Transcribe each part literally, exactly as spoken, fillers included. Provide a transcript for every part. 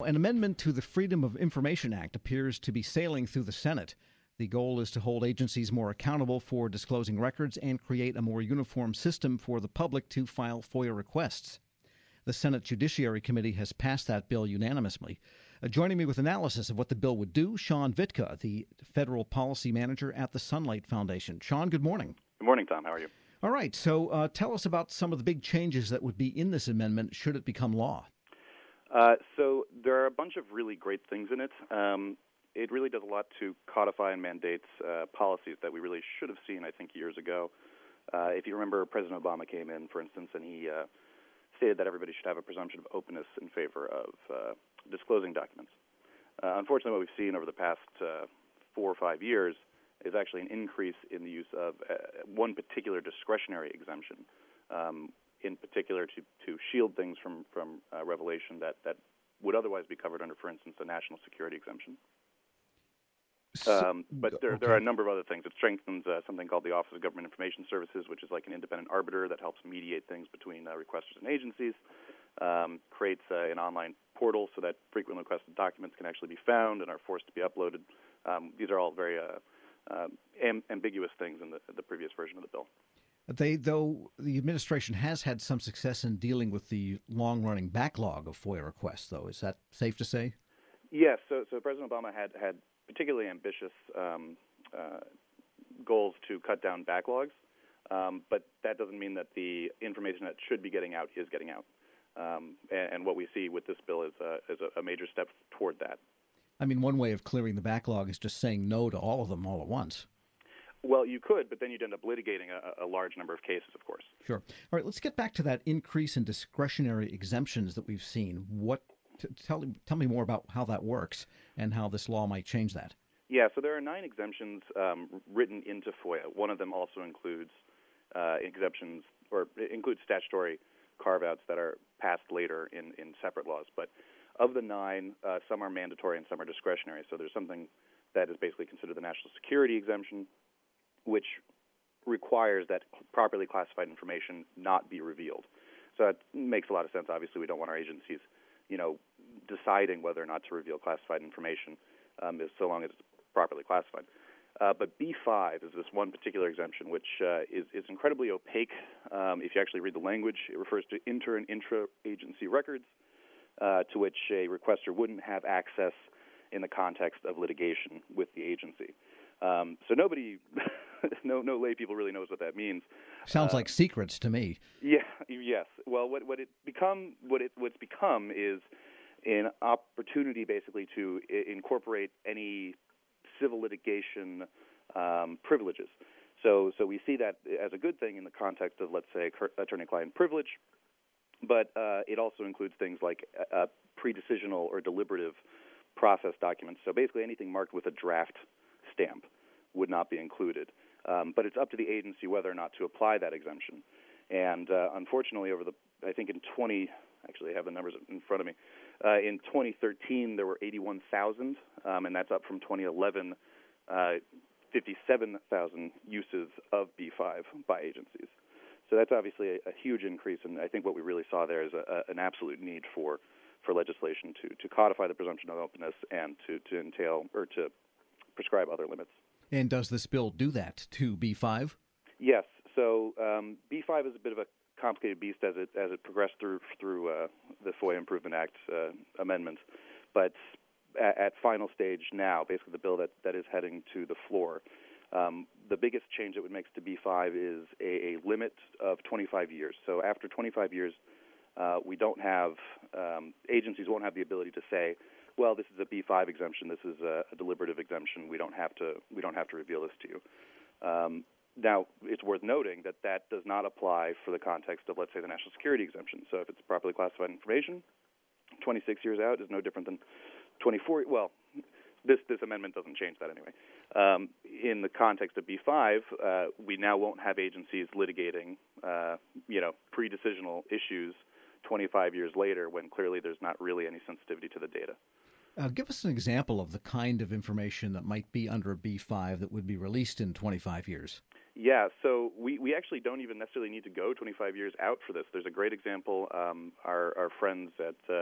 An amendment to the Freedom of Information Act appears to be sailing through the Senate. The goal is to hold agencies more accountable for disclosing records and create a more uniform system for the public to file FOIA requests. The Senate Judiciary Committee has passed that bill unanimously. Uh, joining me with analysis of what the bill would do, Sean Vitka, the federal policy manager at the Sunlight Foundation. Sean, good morning. Good morning, Tom. How are you? All right. So uh, tell us about some of the big changes that would be in this amendment should it become law. Uh, so there are a bunch of really great things in it. Um, it really does a lot to codify and mandate uh, policies that we really should have seen, I think, years ago. Uh, if you remember, President Obama came in, for instance, and he uh, stated that everybody should have a presumption of openness in favor of uh, disclosing documents. Uh, unfortunately, what we've seen over the past uh, four or five years is actually an increase in the use of uh, one particular discretionary exemption, um, in particular to, to shield things from, from uh, revelation that, that would otherwise be covered under, for instance, a national security exemption. Um, but there, okay. there are a number of other things. It strengthens uh, something called the Office of Government Information Services, which is like an independent arbiter that helps mediate things between uh, requesters and agencies. Um, creates uh, an online portal so that frequently requested documents can actually be found and are forced to be uploaded. Um, these are all very uh, uh, am- ambiguous things in the, the previous version of the bill. They, though, the administration has had some success in dealing with the long-running backlog of FOIA requests, though. Is that safe to say? Yes. So, so President Obama had, had particularly ambitious um, uh, goals to cut down backlogs, um, but that doesn't mean that the information that should be getting out is getting out. Um, and, and what we see with this bill is, a, is a, a major step toward that. I mean, one way of clearing the backlog is just saying no to all of them all at once. Well, you could, but then you'd end up litigating a, a large number of cases, of course. Sure. All right, let's get back to that increase in discretionary exemptions that we've seen. What t- tell, tell me more about how that works and how this law might change that. Yeah, so there are nine exemptions um, written into FOIA. One of them also includes uh, exemptions, or it includes statutory carve-outs that are passed later in, in separate laws. But of the nine, uh, some are mandatory and some are discretionary. So there's something that is basically considered the national security exemption, which requires that properly classified information not be revealed. So it makes a lot of sense. Obviously, we don't want our agencies, you know, deciding whether or not to reveal classified information, um, as so long as it's properly classified. Uh, but B five is this one particular exemption, which uh, is, is incredibly opaque. Um, if you actually read the language, it refers to inter and intra-agency records uh, to which a requester wouldn't have access in the context of litigation with the agency. Um, so nobody, no, no lay people really knows what that means. Sounds uh, like secrets to me. Yeah, yes. Well, what what it become, what it what's become is an opportunity basically to I- incorporate any civil litigation um, privileges. So, so we see that as a good thing in the context of, let's say, attorney-client privilege. But uh, it also includes things like uh, pre-decisional or deliberative process documents. So basically, anything marked with a draft stamp would not be included. Um, but it's up to the agency whether or not to apply that exemption. And uh, unfortunately, over the, I think in twenty, actually I have the numbers in front of me, uh, in twenty thirteen there were eighty-one thousand, um, and that's up from twenty eleven, uh, fifty-seven thousand uses of B five by agencies. So that's obviously a, a huge increase, and I think what we really saw there is a, a, an absolute need for, for legislation to, to codify the presumption of openness and to, to entail or to prescribe other limits. And does this bill do that to B five? Yes. So um, B five is a bit of a complicated beast as it as it progressed through through uh, the FOIA Improvement Act uh, amendments. But at, at final stage now, basically the bill that, that is heading to the floor, um, the biggest change it would make to B five is a, a limit of twenty-five years. So after twenty-five years, uh, we don't have, um, agencies won't have the ability to say, well, this is a B five exemption, this is a, a deliberative exemption, we don't have to we don't have to reveal this to you. Um, now, it's worth noting that that does not apply for the context of, let's say, the national security exemption. So if it's properly classified information, twenty-six years out is no different than twenty-four. Well, this this amendment doesn't change that anyway. Um, in the context of B five, uh, we now won't have agencies litigating, uh, you know, pre-decisional issues twenty-five years later when clearly there's not really any sensitivity to the data. Uh, give us an example of the kind of information that might be under a B five that would be released in twenty-five years. Yeah, so we, we actually don't even necessarily need to go twenty-five years out for this. There's a great example. Um, our, our friends at uh,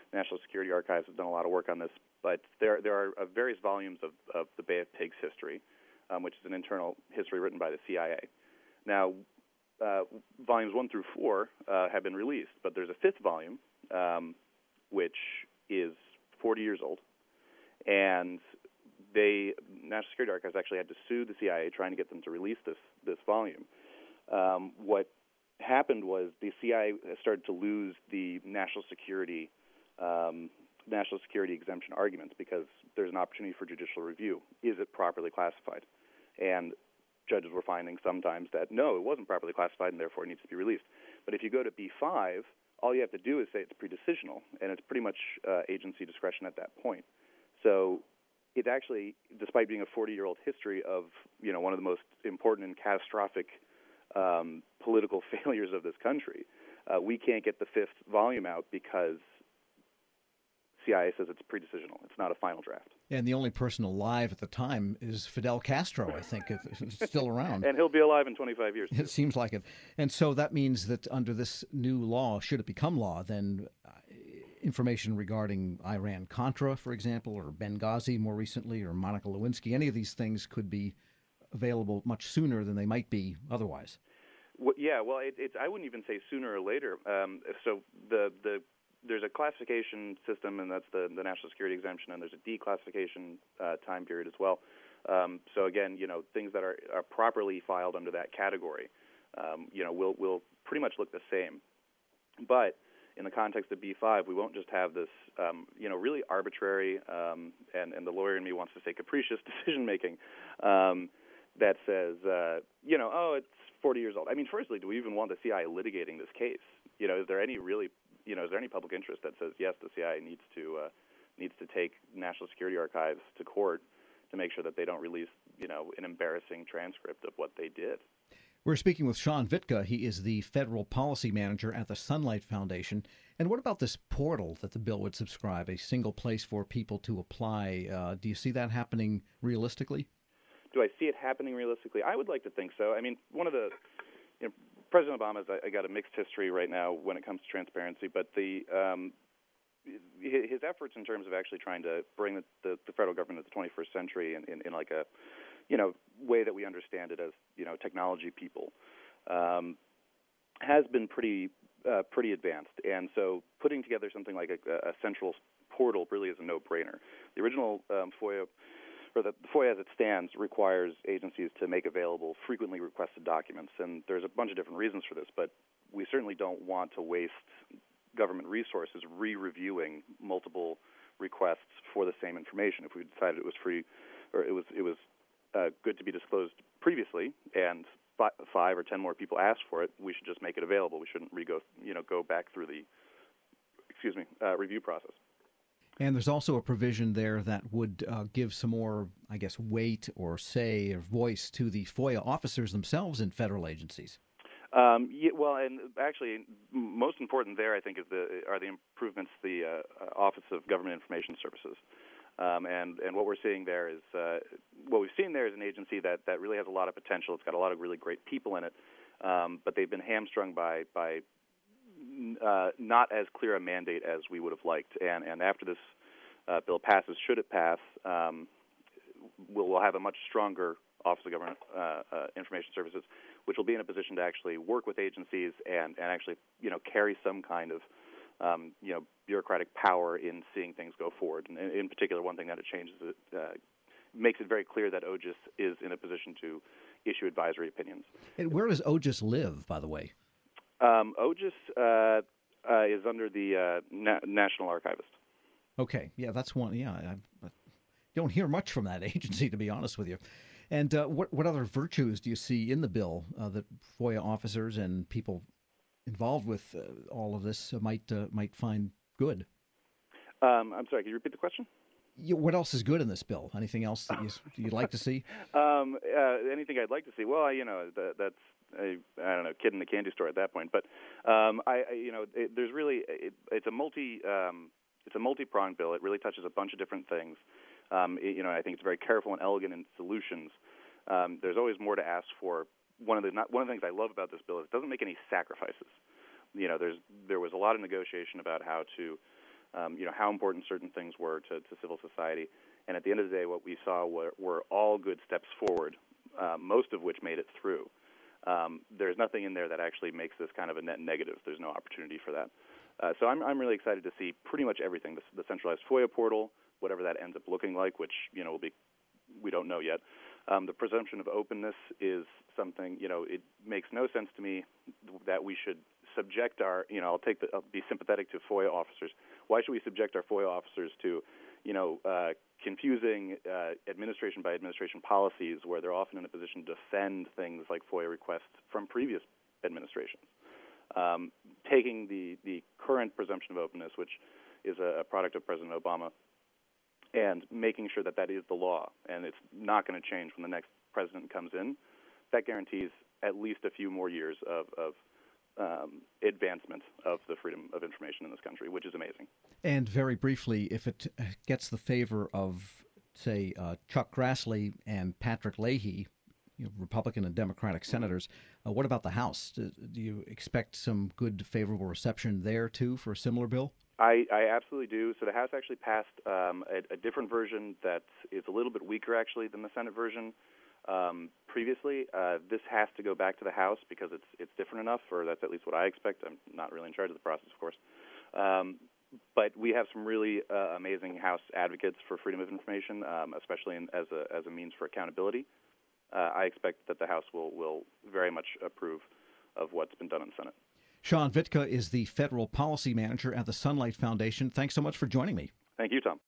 National Security Archives have done a lot of work on this, but there there are uh, various volumes of, of the Bay of Pigs history, um, which is an internal history written by the C I A. Now, uh, volumes one through four uh, have been released, but there's a fifth volume, um, which is forty years old, and they National Security Archives actually had to sue the C I A trying to get them to release this this volume. Um, what happened was the C I A started to lose the national security um, national security exemption arguments because there's an opportunity for judicial review. Is it properly classified? And judges were finding sometimes that no, it wasn't properly classified and therefore it needs to be released. But if you go to B five, all you have to do is say it's pre-decisional, and it's pretty much uh, agency discretion at that point. So it actually, despite being a forty-year-old history of, you know, one of the most important and catastrophic um, political failures of this country, uh, we can't get the fifth volume out because C I A says it's pre-decisional. It's not a final draft. And the only person alive at the time is Fidel Castro, I think, if he's still around. And he'll be alive in twenty-five years. Too. It seems like it. And so that means that under this new law, should it become law, then uh, information regarding Iran-Contra, for example, or Benghazi more recently, or Monica Lewinsky, any of these things could be available much sooner than they might be otherwise. Well, yeah, well, it, it's I wouldn't even say sooner or later. Um, so the the there's a classification system, and that's the, the national security exemption, and there's a declassification uh, time period as well. Um, so again, you know, things that are, are properly filed under that category, um, you know, will will pretty much look the same. But in the context of B five, we won't just have this, um, you know, really arbitrary, um, and, and the lawyer in me wants to say capricious decision-making um, that says, uh, you know, oh, it's forty years old. I mean, firstly, do we even want the C I A litigating this case? You know, is there any really You know, is there any public interest that says yes, the C I A needs to uh, needs to take National Security Archives to court to make sure that they don't release, you know, an embarrassing transcript of what they did? We're speaking with Sean Vitka. He is the federal policy manager at the Sunlight Foundation. And what about this portal that the bill would subscribe, a single place for people to apply? Uh, do you see that happening realistically? Do I see it happening realistically? I would like to think so. I mean, one of the you know, President Obama's I got a mixed history right now when it comes to transparency, but the um, his efforts in terms of actually trying to bring the, the, the federal government to the twenty-first century in, in, in like a you know way that we understand it as you know technology people um, has been pretty uh, pretty advanced, and so putting together something like a, a central portal really is a no-brainer. The original um, FOIA. Or the FOIA as it stands requires agencies to make available frequently requested documents, and there's a bunch of different reasons for this, but we certainly don't want to waste government resources re-reviewing multiple requests for the same information. If we decided it was free, or it was it was uh, good to be disclosed previously, and fi- five or ten more people asked for it, we should just make it available. We shouldn't re-go, you know, go back through the excuse me uh, review process. And there's also a provision there that would uh, give some more, I guess, weight or say or voice to the FOIA officers themselves in federal agencies. Um, yeah, well, and actually, most important there, I think, is the are the improvements to the uh, Office of Government Information Services. Um, and, and what we're seeing there is uh, what we've seen there is an agency that, that really has a lot of potential. It's got a lot of really great people in it, um, but they've been hamstrung by by Uh, not as clear a mandate as we would have liked. And, and after this uh, bill passes, should it pass, um, we'll, we'll have a much stronger Office of Government uh, uh, Information Services, which will be in a position to actually work with agencies and, and actually, you know, carry some kind of, um, you know, bureaucratic power in seeing things go forward. And in particular, one thing that it changes, it uh, makes it very clear that O G I S is in a position to issue advisory opinions. And where does O G I S live, by the way? Um, O G I S uh, uh, is under the uh, Na- National Archivist. Okay, yeah, that's one. Yeah, I, I don't hear much from that agency, to be honest with you. And uh, what what other virtues do you see in the bill uh, that FOIA officers and people involved with uh, all of this uh, might uh, might find good? Um, I'm sorry, can you repeat the question? Yeah, what else is good in this bill? Anything else that you, you'd like to see? Um, uh, anything I'd like to see? Well, you know, that, that's a, I don't know, kid in the candy store at that point. But um, I, I, you know, it, there's really it, it's a multi um, it's a multi-pronged bill. It really touches a bunch of different things. Um, it, you know, I think it's very careful and elegant in solutions. Um, there's always more to ask for. One of the not, one of the things I love about this bill is it doesn't make any sacrifices. You know, there's there was a lot of negotiation about how to um, you know, how important certain things were to, to civil society. And at the end of the day, what we saw were, were all good steps forward, uh, most of which made it through. Um, there's nothing in there that actually makes this kind of a net negative. There's no opportunity for that. Uh, so I'm, I'm really excited to see pretty much everything. The, the centralized FOIA portal, whatever that ends up looking like, which, you know, will be, we don't know yet. Um, the presumption of openness is something, you know, it makes no sense to me that we should subject our, you know, I'll take the, I'll be sympathetic to FOIA officers. Why should we subject our FOIA officers to, you know, uh, confusing uh, administration by administration policies where they're often in a position to defend things like FOIA requests from previous administrations? Um, taking the, the current presumption of openness, which is a, a product of President Obama, and making sure that that is the law and it's not going to change when the next president comes in, that guarantees at least a few more years of, of um, advancement of the freedom of information in this country, which is amazing. And very briefly, if it gets the favor of, say, uh, Chuck Grassley and Patrick Leahy, you know, Republican and Democratic senators, uh, what about the House? Do, do you expect some good, favorable reception there, too, for a similar bill? I, I absolutely do. So the House actually passed um, a, a different version that is a little bit weaker, actually, than the Senate version um, previously. Uh, this has to go back to the House because it's it's different enough, or that's at least what I expect. I'm not really in charge of the process, of course. Um, but we have some really uh, amazing House advocates for freedom of information, um, especially in, as a as a means for accountability. Uh, I expect that the House will, will very much approve of what's been done in the Senate. Sean Vitka is the Federal Policy Manager at the Sunlight Foundation. Thanks so much for joining me. Thank you, Tom.